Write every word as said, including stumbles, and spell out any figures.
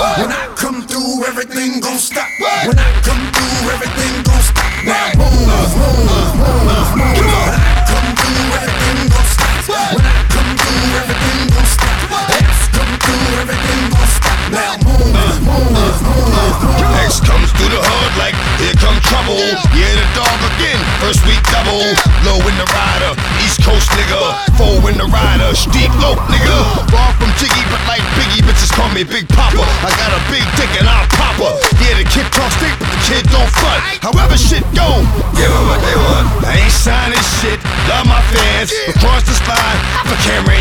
When I come through, everything gon' stop. When I come through, everything gon' stop. Now move, move, move, move. When I come through, everything gon' stop. When I come through, everything gon' stop. X come through, everything gon' stop. Now move, move, move, move. X comes through the hood like here come trouble. Yeah, the dog again, first week double. Low in the rider, East Coast nigga. Four in the rider, steep low nigga. Far from Jiggy, but like Biggie, bitches call me Big Papa. I got a big dick and I'll pop her. Yeah, the kid talk stick, but the kid don't front. However shit go, give them what they want. I ain't signing shit, love my fans. Across this line, I put camera